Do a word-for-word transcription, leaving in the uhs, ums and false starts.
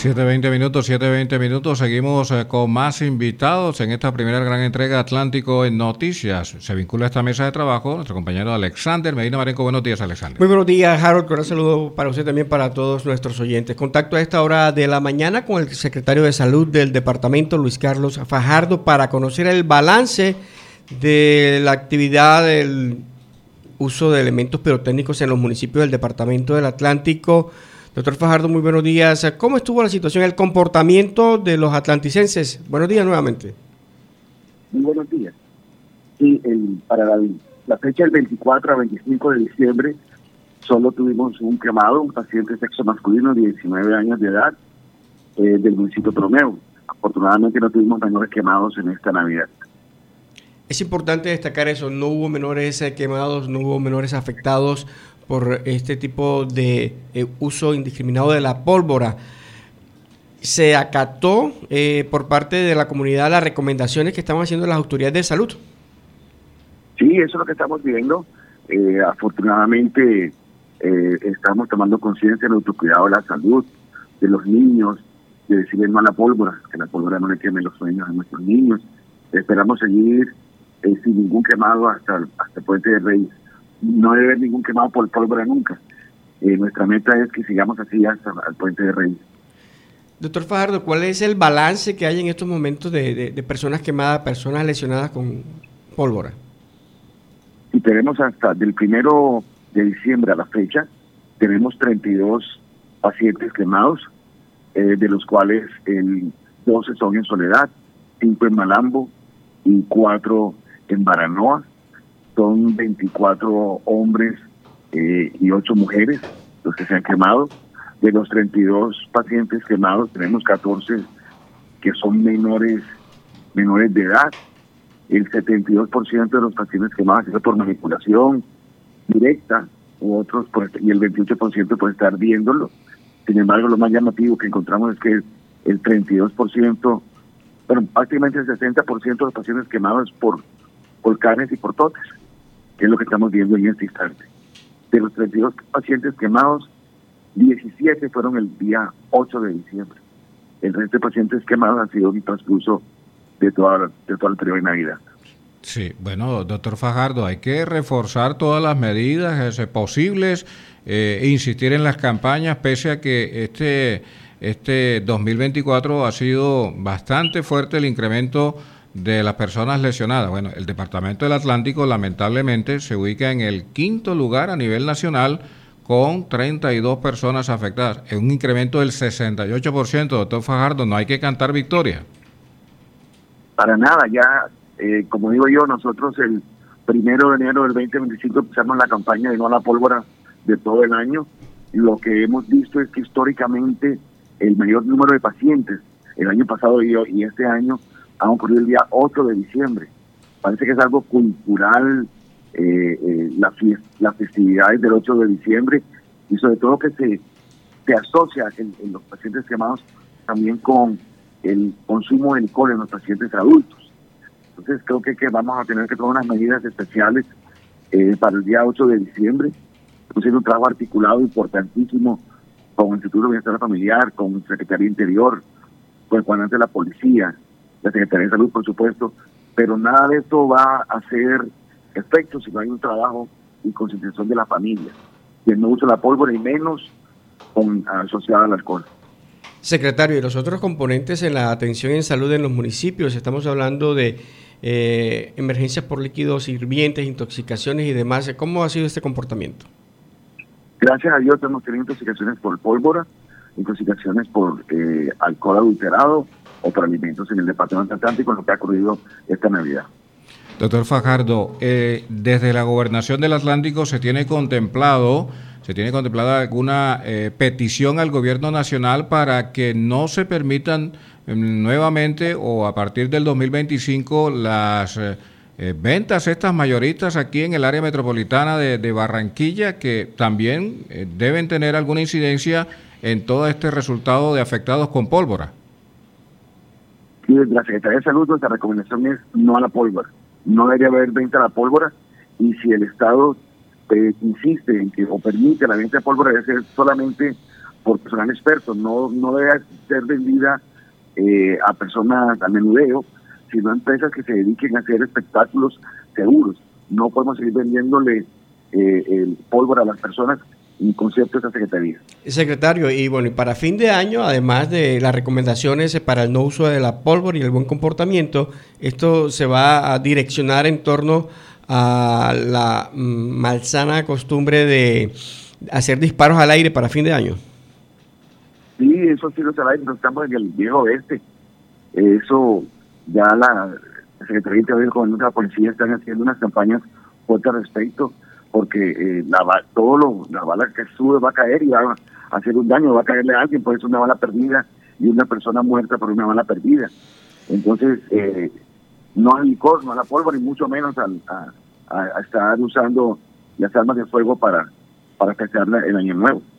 siete veinte minutos, siete veinte minutos. Seguimos eh, con más invitados en esta primera gran entrega Atlántico en Noticias. Se vincula a esta mesa de trabajo nuestro compañero Alexander Medina Marenco. Buenos días, Alexander. Muy buenos días, Harold. Un saludo para usted también, para todos nuestros oyentes. Contacto a esta hora de la mañana con el secretario de Salud del departamento, Luis Carlos Fajardo, para conocer el balance de la actividad del uso de elementos pirotécnicos en los municipios del departamento del Atlántico. Doctor Fajardo, muy buenos días. ¿Cómo estuvo la situación, el comportamiento de los atlanticenses? Buenos días nuevamente. Muy buenos días. Sí, el, para la, la fecha del veinticuatro a veinticinco de diciembre solo tuvimos un quemado, un paciente sexo masculino de diecinueve años de edad eh, del municipio Promeo. Afortunadamente no tuvimos menores quemados en esta Navidad. Es importante destacar eso, no hubo menores eh, quemados, no hubo menores afectados por este tipo de eh, uso indiscriminado de la pólvora. ¿Se acató eh, por parte de la comunidad las recomendaciones que están haciendo las autoridades de salud? Sí, eso es lo que estamos viendo. Eh, afortunadamente eh, estamos tomando conciencia del autocuidado de la salud, de los niños, de decirles no a la pólvora, que la pólvora no le queme los sueños a nuestros niños. Esperamos seguir eh, sin ningún quemado hasta, hasta Puente de Reyes. No debe haber ningún quemado por pólvora nunca. Eh, nuestra meta es que sigamos así hasta el Puente de Reyes. Doctor Fajardo, ¿cuál es el balance que hay en estos momentos de, de, de personas quemadas, personas lesionadas con pólvora? Y tenemos hasta del primero de diciembre a la fecha, tenemos treinta y dos pacientes quemados, eh, de los cuales el doce son en Soledad, cinco en Malambo y cuatro en Baranoa. Son veinticuatro hombres eh, y ocho mujeres los que se han quemado. De los treinta y dos pacientes quemados, tenemos catorce que son menores menores de edad. El setenta y dos por ciento de los pacientes quemados es por manipulación directa, u otros por, y el veintiocho por ciento por estar viéndolo. Sin embargo, lo más llamativo que encontramos es que el treinta y dos por ciento, bueno, prácticamente el sesenta por ciento de los pacientes quemados es por volcanes y por totes, que es lo que estamos viendo en este instante. De los treinta y dos pacientes quemados, diecisiete fueron el día ocho de diciembre. El resto de pacientes quemados han sido un transcurso de toda la, de toda la periodo de Navidad. Sí, bueno, doctor Fajardo, hay que reforzar todas las medidas eh, posibles, eh, insistir en las campañas, pese a que este, este dos mil veinticuatro ha sido bastante fuerte el incremento de las personas lesionadas. Bueno, el Departamento del Atlántico lamentablemente se ubica en el quinto lugar a nivel nacional con treinta y dos personas afectadas. Es un incremento del sesenta y ocho por ciento, doctor Fajardo, no hay que cantar victoria. Para nada, ya, eh, como digo yo, nosotros el primero de enero del veinte veinticinco empezamos la campaña de no a la pólvora de todo el año. Lo que hemos visto es que históricamente el mayor número de pacientes, el año pasado y, y este año, han ocurrido el día ocho de diciembre. Parece que es algo cultural, eh, eh, la fiest, las festividades del ocho de diciembre, y sobre todo que se, se asocia en, en los pacientes quemados también con el consumo de alcohol en los pacientes adultos. Entonces creo que, que vamos a tener que tomar unas medidas especiales eh, para el día ocho de diciembre. Estamos haciendo un trabajo articulado importantísimo con el Instituto de Bienestar Familiar, con el Secretaría de Interior, con el comandante de la Policía, la Secretaría de Salud, por supuesto, pero nada de esto va a hacer efecto si no hay un trabajo y concientización de la familia, que no usa la pólvora y menos con, asociada al alcohol. Secretario, y los otros componentes en la atención en salud en los municipios, estamos hablando de eh, emergencias por líquidos hirvientes, intoxicaciones y demás. ¿Cómo ha sido este comportamiento? Gracias a Dios hemos tenido intoxicaciones por pólvora, intoxicaciones por eh, alcohol adulterado o por alimentos en el Departamento Atlántico, en lo que ha ocurrido esta Navidad. Doctor Fajardo, eh, desde la Gobernación del Atlántico se tiene contemplado, se tiene contemplada alguna eh, petición al Gobierno Nacional para que no se permitan eh, nuevamente o a partir del dos mil veinticinco las eh, eh, ventas estas mayoristas aquí en el área metropolitana de, de Barranquilla, que también eh, deben tener alguna incidencia en todo este resultado de afectados con pólvora. Sí, desde la Secretaría de Salud nuestra recomendación es no a la pólvora. No debería haber venta a la pólvora, y si el Estado eh, insiste en que o permite la venta de pólvora, debe ser solamente por personal experto, no, no debe ser vendida eh, a personas a menudeo, sino a empresas que se dediquen a hacer espectáculos seguros. No podemos seguir vendiéndole eh, el pólvora a las personas en concepto de esta Secretaría. Secretario, y bueno, y para fin de año, además de las recomendaciones para el no uso de la pólvora y el buen comportamiento, esto se va a direccionar en torno a la malsana costumbre de hacer disparos al aire para fin de año. Sí, eso sí lo sabe, no estamos en el viejo oeste. Eso ya la Secretaría de Interior y el Comandante de la Policía están haciendo unas campañas fuertes al respecto, porque eh, la, todo lo, la bala que sube va a caer y va a hacer un daño, va a caerle a alguien, por eso una bala perdida y una persona muerta por una bala perdida. Entonces, eh, no al licor, no a la pólvora, y mucho menos al, a, a, a estar usando las armas de fuego para, para festejar el Año Nuevo.